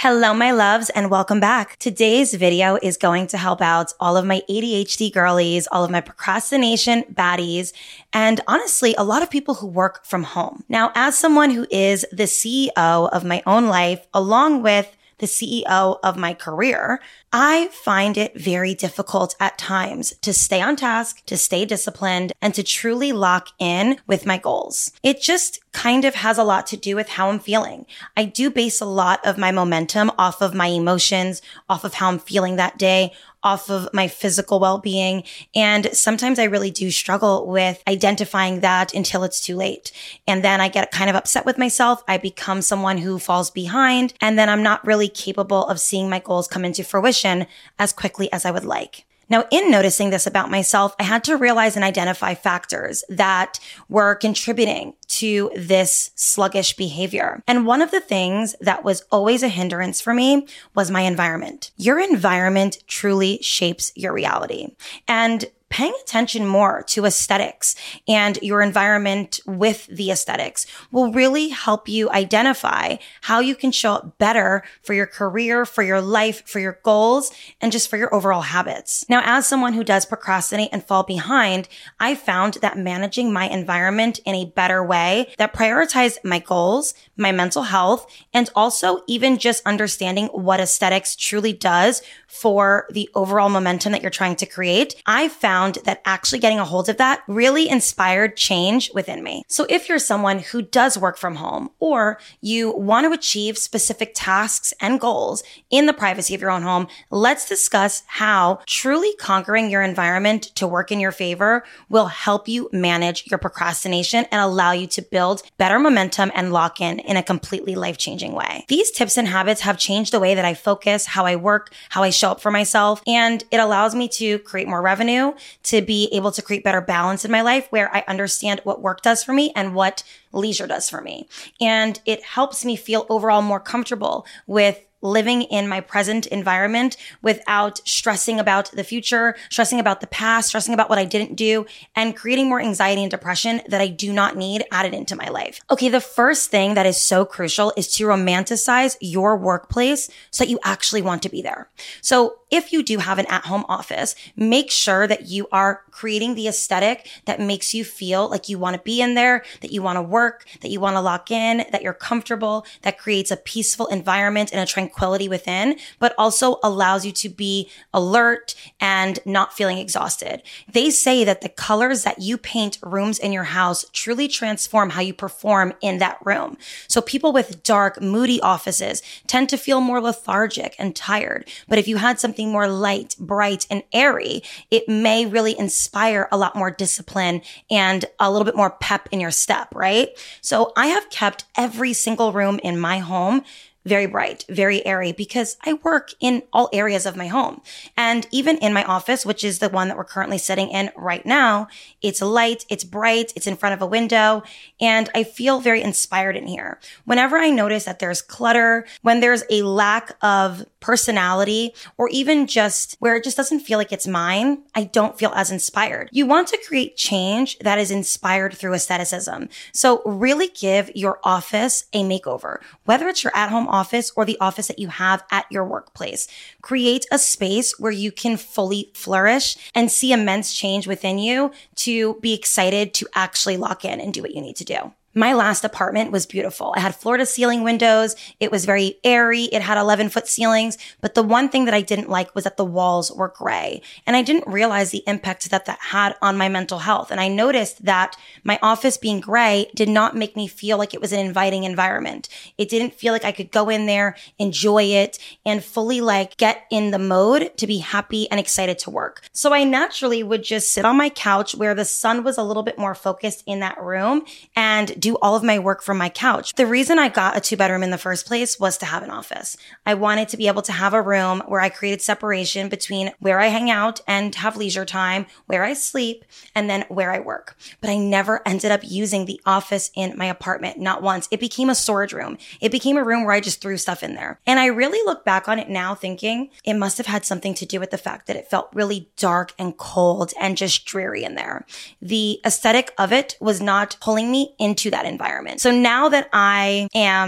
Hello, my loves, and welcome back. Today's video is going to help out all of my ADHD girlies, all of my procrastination baddies, and honestly, a lot of people who work from home. Now, as someone who is the CEO of my own life, along with the CEO of my career, I find it very difficult at times to stay on task, to stay disciplined, and to truly lock in with my goals. It just kind of has a lot to do with how I'm feeling. I do base a lot of my momentum off of my emotions, off of how I'm feeling that day, off of my physical well-being. And sometimes I really do struggle with identifying that until it's too late. And then I get kind of upset with myself. I become someone who falls behind. And then I'm not really capable of seeing my goals come into fruition as quickly as I would like. Now, in noticing this about myself, I had to realize and identify factors that were contributing to this sluggish behavior. And one of the things that was always a hindrance for me was my environment. Your environment truly shapes your reality. And paying attention more to aesthetics and your environment with the aesthetics will really help you identify how you can show up better for your career, for your life, for your goals, and just for your overall habits. Now, as someone who does procrastinate and fall behind, I found that managing my environment in a better way that prioritized my goals, my mental health, and also even just understanding what aesthetics truly does for the overall momentum that you're trying to create, I found that actually getting a hold of that really inspired change within me. So if you're someone who does work from home or you want to achieve specific tasks and goals in the privacy of your own home, let's discuss how truly conquering your environment to work in your favor will help you manage your procrastination and allow you to build better momentum and lock in a completely life-changing way. These tips and habits have changed the way that I focus, how I work, how I show up for myself, and it allows me to create more revenue, to be able to create better balance in my life where I understand what work does for me and what leisure does for me. And it helps me feel overall more comfortable with living in my present environment without stressing about the future, stressing about the past, stressing about what I didn't do, and creating more anxiety and depression that I do not need added into my life. Okay, the first thing that is so crucial is to romanticize your workplace so that you actually want to be there. So if you do have an at-home office, make sure that you are creating the aesthetic that makes you feel like you want to be in there, that you want to work, that you want to lock in, that you're comfortable, that creates a peaceful environment and a tranquility within, but also allows you to be alert and not feeling exhausted. They say that the colors that you paint rooms in your house truly transform how you perform in that room. So people with dark, moody offices tend to feel more lethargic and tired. But if you had something more light, bright, and airy, it may really inspire a lot more discipline and a little bit more pep in your step, right? So I have kept every single room in my home very bright, very airy, because I work in all areas of my home. And even in my office, which is the one that we're currently sitting in right now, it's light, it's bright, it's in front of a window, and I feel very inspired in here. Whenever I notice that there's clutter, when there's a lack of personality, or even just where it just doesn't feel like it's mine, I don't feel as inspired. You want to create change that is inspired through aestheticism. So really give your office a makeover, whether it's your at-home office or the office that you have at your workplace. Create a space where you can fully flourish and see immense change within you to be excited to actually lock in and do what you need to do. My last apartment was beautiful. It had floor to ceiling windows. It was very airy. It had 11-foot ceilings. But the one thing that I didn't like was that the walls were gray. And I didn't realize the impact that that had on my mental health. And I noticed that my office being gray did not make me feel like it was an inviting environment. It didn't feel like I could go in there, enjoy it, and fully get in the mode to be happy and excited to work. So I naturally would just sit on my couch where the sun was a little bit more focused in that room and do all of my work from my couch. The reason I got a 2-bedroom in the first place was to have an office. I wanted to be able to have a room where I created separation between where I hang out and have leisure time, where I sleep, and then where I work. But I never ended up using the office in my apartment, not once. It became a storage room. It became a room where I just threw stuff in there. And I really look back on it now thinking it must have had something to do with the fact that it felt really dark and cold and just dreary in there. The aesthetic of it was not pulling me into that environment. So now that I am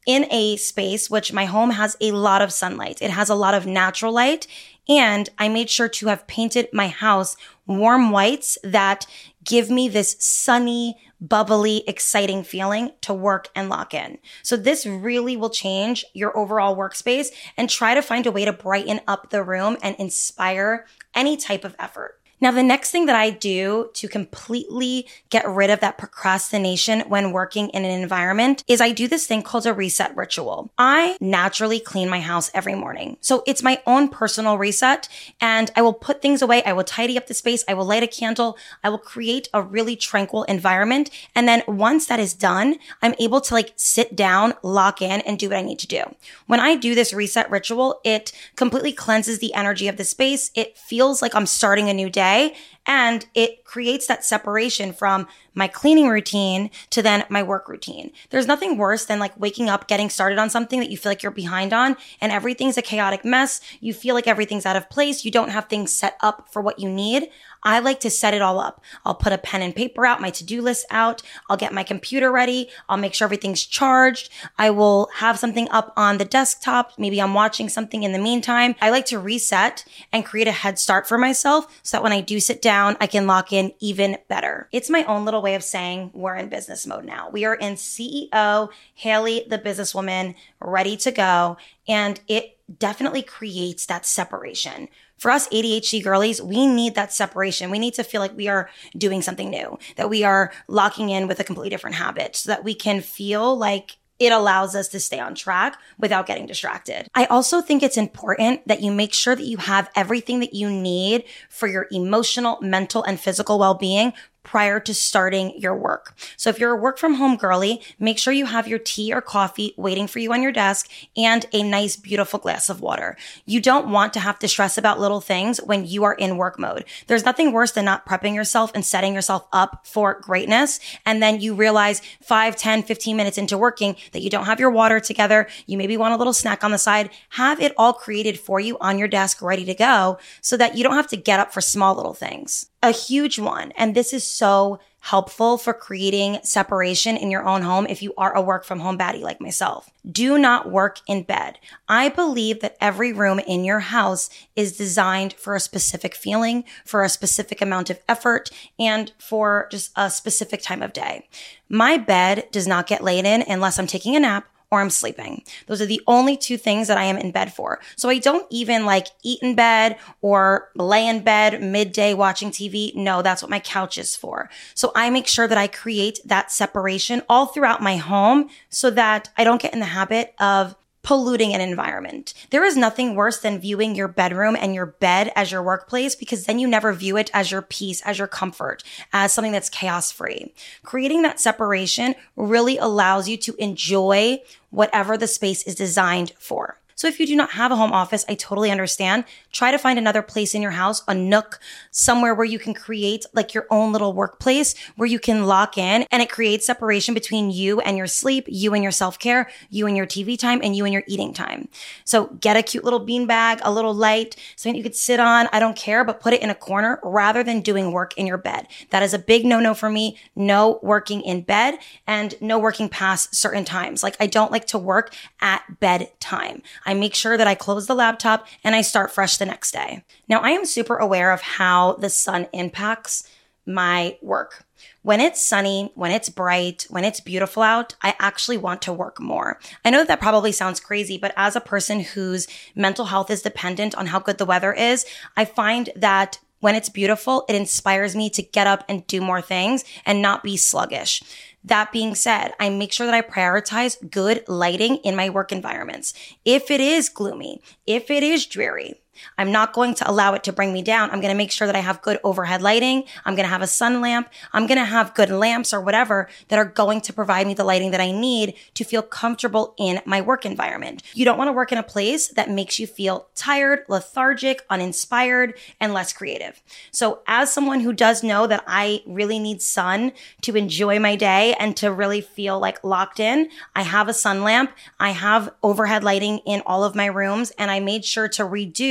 in a space, which my home has a lot of sunlight. It has a lot of natural light. And I made sure to have painted my house warm whites that give me this sunny, bubbly, exciting feeling to work and lock in. So this really will change your overall workspace, and try to find a way to brighten up the room and inspire any type of effort. Now, the next thing that I do to completely get rid of that procrastination when working in an environment is I do this thing called a reset ritual. I naturally clean my house every morning. So it's my own personal reset, and I will put things away. I will tidy up the space. I will light a candle. I will create a really tranquil environment. And then once that is done, I'm able to sit down, lock in, and do what I need to do. When I do this reset ritual, it completely cleanses the energy of the space. It feels like I'm starting a new day. And it creates that separation from my cleaning routine to then my work routine. There's nothing worse than waking up, getting started on something that you feel like you're behind on, and everything's a chaotic mess. You feel like everything's out of place. You don't have things set up for what you need. I like to set it all up. I'll put a pen and paper out, my to-do list out. I'll get my computer ready. I'll make sure everything's charged. I will have something up on the desktop. Maybe I'm watching something in the meantime. I like to reset and create a head start for myself so that when I do sit down, I can lock in even better. It's my own little way of saying we're in business mode now. We are in CEO, Haley, the businesswoman, ready to go. And it definitely creates that separation. For us ADHD girlies, we need that separation. We need to feel like we are doing something new, that we are locking in with a completely different habit, so that we can feel like it allows us to stay on track without getting distracted. I also think it's important that you make sure that you have everything that you need for your emotional, mental, and physical well-being prior to starting your work. So if you're a work from home girly, make sure you have your tea or coffee waiting for you on your desk and a nice, beautiful glass of water. You don't want to have to stress about little things when you are in work mode. There's nothing worse than not prepping yourself and setting yourself up for greatness. And then you realize 5, 10, 15 minutes into working that you don't have your water together. You maybe want a little snack on the side. Have it all created for you on your desk, ready to go, so that you don't have to get up for small little things. A huge one, and this is so helpful for creating separation in your own home if you are a work from home baddie like myself. Do not work in bed. I believe that every room in your house is designed for a specific feeling, for a specific amount of effort, and for just a specific time of day. My bed does not get laid in unless I'm taking a nap or I'm sleeping. Those are the only two things that I am in bed for. So I don't even eat in bed or lay in bed midday watching TV. No, that's what my couch is for. So I make sure that I create that separation all throughout my home so that I don't get in the habit of polluting an environment. There is nothing worse than viewing your bedroom and your bed as your workplace, because then you never view it as your peace, as your comfort, as something that's chaos free. Creating that separation really allows you to enjoy whatever the space is designed for. So if you do not have a home office, I totally understand. Try to find another place in your house, a nook, somewhere where you can create your own little workplace where you can lock in, and it creates separation between you and your sleep, you and your self-care, you and your TV time, and you and your eating time. So get a cute little beanbag, a little light, something you could sit on. I don't care, but put it in a corner rather than doing work in your bed. That is a big no-no for me. No working in bed and no working past certain times. I don't like to work at bedtime. I make sure that I close the laptop and I start fresh the next day. Now, I am super aware of how the sun impacts my work. When it's sunny, when it's bright, when it's beautiful out, I actually want to work more. I know that probably sounds crazy, but as a person whose mental health is dependent on how good the weather is, I find that when it's beautiful, it inspires me to get up and do more things and not be sluggish. That being said, I make sure that I prioritize good lighting in my work environments. If it is gloomy, if it is dreary, I'm not going to allow it to bring me down. I'm going to make sure that I have good overhead lighting. I'm going to have a sun lamp. I'm going to have good lamps or whatever that are going to provide me the lighting that I need to feel comfortable in my work environment. You don't want to work in a place that makes you feel tired, lethargic, uninspired, and less creative. So as someone who does know that I really need sun to enjoy my day and to really feel locked in, I have a sun lamp. I have overhead lighting in all of my rooms, and I made sure to redo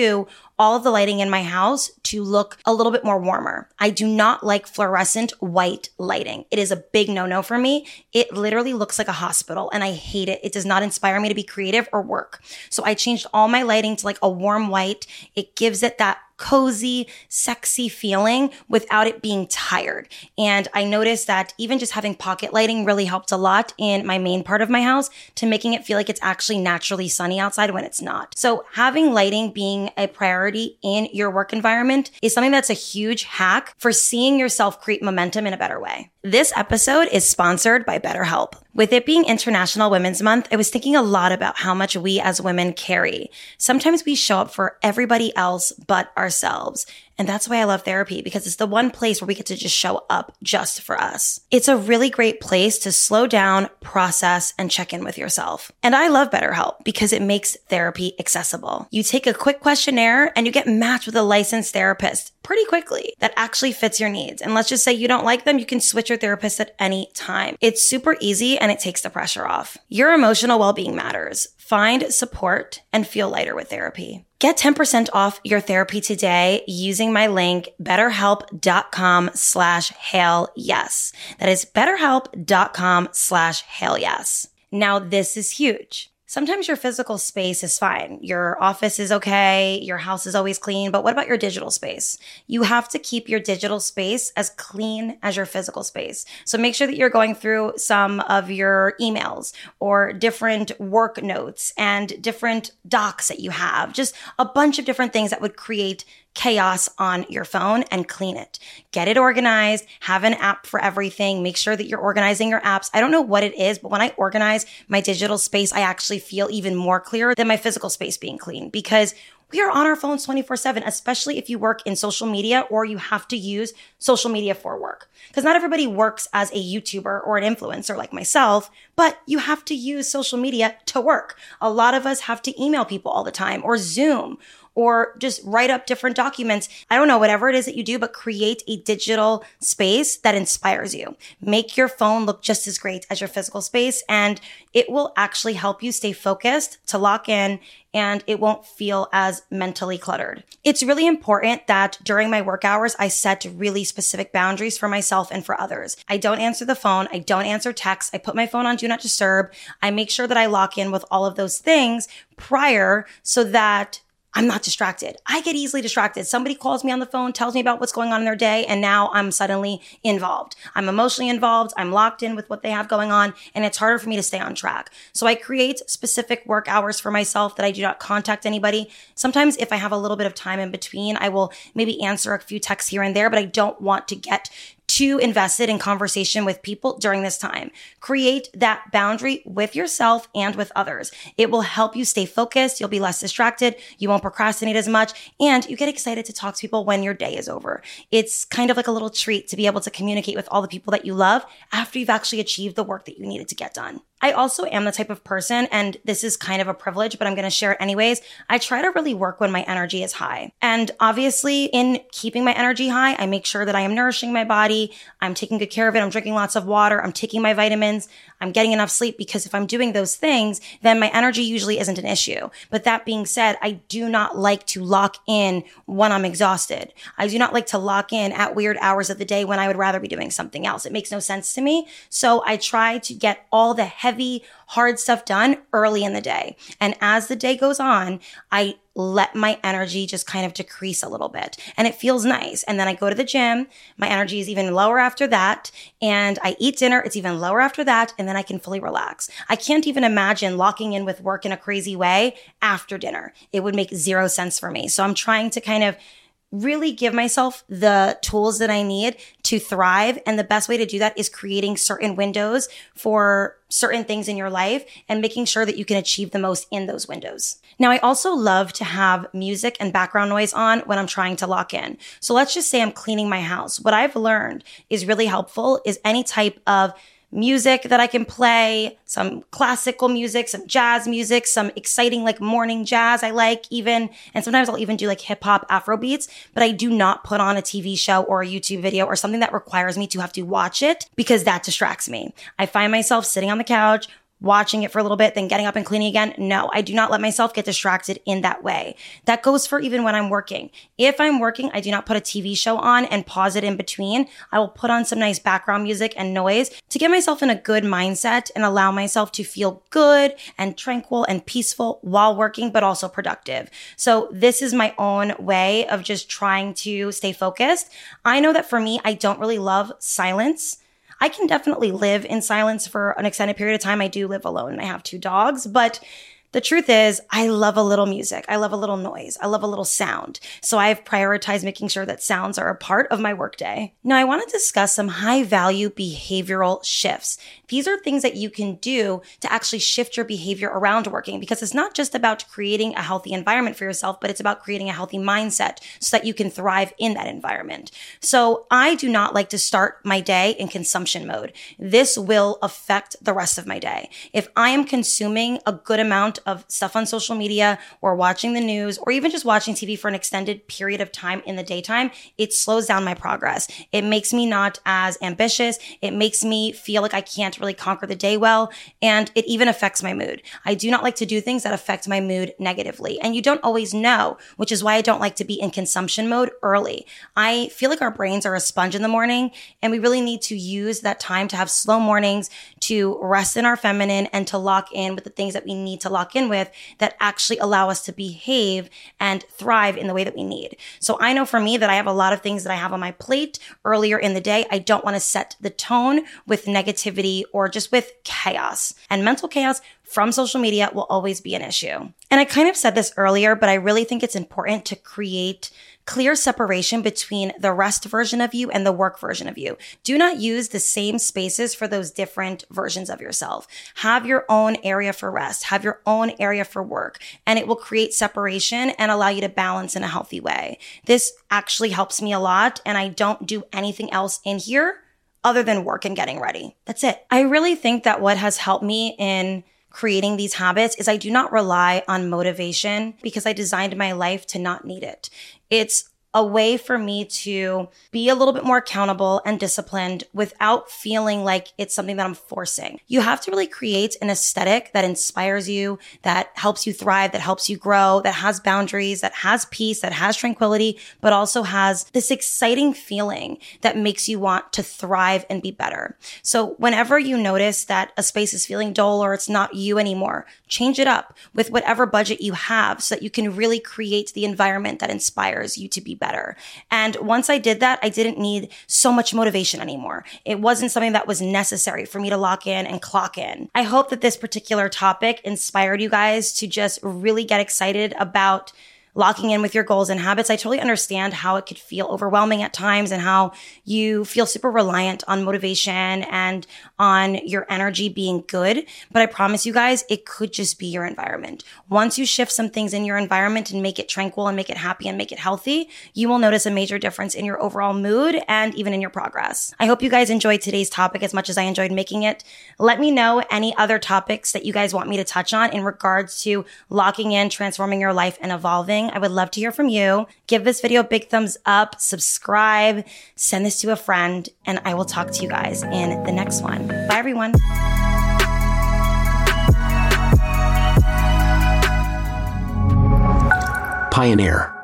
cue all of the lighting in my house to look a little bit more warmer. I do not like fluorescent white lighting. It is a big no-no for me. It literally looks like a hospital and I hate it. It does not inspire me to be creative or work. So I changed all my lighting to like a warm white. It gives it that cozy, sexy feeling without it being tired. And I noticed that even just having pocket lighting really helped a lot in my main part of my house to making it feel like it's actually naturally sunny outside when it's not. So having lighting being a priority in your work environment is something that's a huge hack for seeing yourself create momentum in a better way. This episode is sponsored by BetterHelp. With it being International Women's Month, I was thinking a lot about how much we as women carry. Sometimes we show up for everybody else but ourselves. And that's why I love therapy, because it's the one place where we get to just show up just for us. It's a really great place to slow down, process, and check in with yourself. And I love BetterHelp because it makes therapy accessible. You take a quick questionnaire and you get matched with a licensed therapist pretty quickly that actually fits your needs. And let's just say you don't like them, you can switch your therapist at any time. It's super easy and it takes the pressure off. Your emotional well-being matters. Find support and feel lighter with therapy. Get 10% off your therapy today using my link, betterhelp.com/hailyes. That is betterhelp.com/hailyes. Now, this is huge. Sometimes your physical space is fine. Your office is okay. Your house is always clean. But what about your digital space? You have to keep your digital space as clean as your physical space. So make sure that you're going through some of your emails or different work notes and different docs that you have. Just a bunch of different things that would create chaos on your phone and clean it. Get it organized, have an app for everything. Make sure that you're organizing your apps. I don't know what it is, but when I organize my digital space, I actually feel even more clear than my physical space being clean, because we are on our phones 24/7, especially if you work in social media or you have to use social media for work. Because not everybody works as a YouTuber or an influencer like myself, but you have to use social media to work. A lot of us have to email people all the time or Zoom or just write up different documents. I don't know, whatever it is that you do, but create a digital space that inspires you. Make your phone look just as great as your physical space, and it will actually help you stay focused, to lock in, and it won't feel as mentally cluttered. It's really important that during my work hours, I set really specific boundaries for myself and for others. I don't answer the phone. I don't answer texts. I put my phone on Do Not Disturb. I make sure that I lock in with all of those things prior so that I'm not distracted. I get easily distracted. Somebody calls me on the phone, tells me about what's going on in their day, and now I'm suddenly involved. I'm emotionally involved. I'm locked in with what they have going on, and it's harder for me to stay on track. So I create specific work hours for myself that I do not contact anybody. Sometimes if I have a little bit of time in between, I will maybe answer a few texts here and there, but I don't want to get too invested in conversation with people during this time. Create that boundary with yourself and with others. It will help you stay focused. You'll be less distracted. You won't procrastinate as much, and you get excited to talk to people when your day is over. It's kind of like a little treat to be able to communicate with all the people that you love after you've actually achieved the work that you needed to get done. I also am the type of person, and this is kind of a privilege, but I'm going to share it anyways. I try to really work when my energy is high. And obviously in keeping my energy high, I make sure that I am nourishing my body. I'm taking good care of it. I'm drinking lots of water. I'm taking my vitamins. I'm getting enough sleep, because if I'm doing those things, then my energy usually isn't an issue. But that being said, I do not like to lock in when I'm exhausted. I do not like to lock in at weird hours of the day when I would rather be doing something else. It makes no sense to me. So I try to get all the heavy, hard stuff done early in the day. And as the day goes on, I let my energy just kind of decrease a little bit, and it feels nice. And then I go to the gym. My energy is even lower after that. And I eat dinner. It's even lower after that. And then I can fully relax. I can't even imagine locking in with work in a crazy way after dinner. It would make zero sense for me. So I'm trying to kind of really give myself the tools that I need to thrive. And the best way to do that is creating certain windows for certain things in your life and making sure that you can achieve the most in those windows. Now, I also love to have music and background noise on when I'm trying to lock in. So let's just say I'm cleaning my house. What I've learned is really helpful is any type of music that I can play, some classical music, some jazz music, some exciting like morning jazz I like even. And sometimes I'll even do like hip hop Afro beats, but I do not put on a TV show or a YouTube video or something that requires me to have to watch it, because that distracts me. I find myself sitting on the couch, watching it for a little bit, then getting up and cleaning again. No, I do not let myself get distracted in that way. That goes for even when I'm working. If I'm working, I do not put a TV show on and pause it in between. I will put on some nice background music and noise to get myself in a good mindset and allow myself to feel good and tranquil and peaceful while working, but also productive. So this is my own way of just trying to stay focused. I know that for me, I don't really love silence. I can definitely live in silence for an extended period of time. I do live alone. I have 2 dogs, but the truth is, I love a little music. I love a little noise. I love a little sound. So I've prioritized making sure that sounds are a part of my workday. Now, I want to discuss some high value behavioral shifts. These are things that you can do to actually shift your behavior around working, because it's not just about creating a healthy environment for yourself, but it's about creating a healthy mindset so that you can thrive in that environment. So I do not like to start my day in consumption mode. This will affect the rest of my day. If I am consuming a good amount of stuff on social media or watching the news or even just watching TV for an extended period of time in the daytime, it slows down my progress. It makes me not as ambitious. It makes me feel like I can't really conquer the day well. And it even affects my mood. I do not like to do things that affect my mood negatively. And you don't always know, which is why I don't like to be in consumption mode early. I feel like our brains are a sponge in the morning, and we really need to use that time to have slow mornings, to rest in our feminine, and to lock in with the things that we need to lock in with that actually allow us to behave and thrive in the way that we need. So I know for me that I have a lot of things that I have on my plate earlier in the day. I don't want to set the tone with negativity or just with chaos. And mental chaos from social media will always be an issue. And I kind of said this earlier, but I really think it's important to create clear separation between the rest version of you and the work version of you. Do not use the same spaces for those different versions of yourself. Have your own area for rest, have your own area for work, and it will create separation and allow you to balance in a healthy way. This actually helps me a lot, and I don't do anything else in here other than work and getting ready. That's it. I really think that what has helped me in creating these habits is I do not rely on motivation because I designed my life to not need it. It's a way for me to be a little bit more accountable and disciplined without feeling like it's something that I'm forcing. You have to really create an aesthetic that inspires you, that helps you thrive, that helps you grow, that has boundaries, that has peace, that has tranquility, but also has this exciting feeling that makes you want to thrive and be better. So whenever you notice that a space is feeling dull or it's not you anymore, change it up with whatever budget you have so that you can really create the environment that inspires you to be better. And once I did that, I didn't need so much motivation anymore. It wasn't something that was necessary for me to lock in and clock in. I hope that this particular topic inspired you guys to just really get excited about locking in with your goals and habits. I totally understand how it could feel overwhelming at times and how you feel super reliant on motivation and on your energy being good. But I promise you guys, it could just be your environment. Once you shift some things in your environment and make it tranquil and make it happy and make it healthy, you will notice a major difference in your overall mood and even in your progress. I hope you guys enjoyed today's topic as much as I enjoyed making it. Let me know any other topics that you guys want me to touch on in regards to locking in, transforming your life, and evolving. I would love to hear from you. Give this video a big thumbs up, subscribe, send this to a friend, and I will talk to you guys in the next one. Bye, everyone. Pioneer.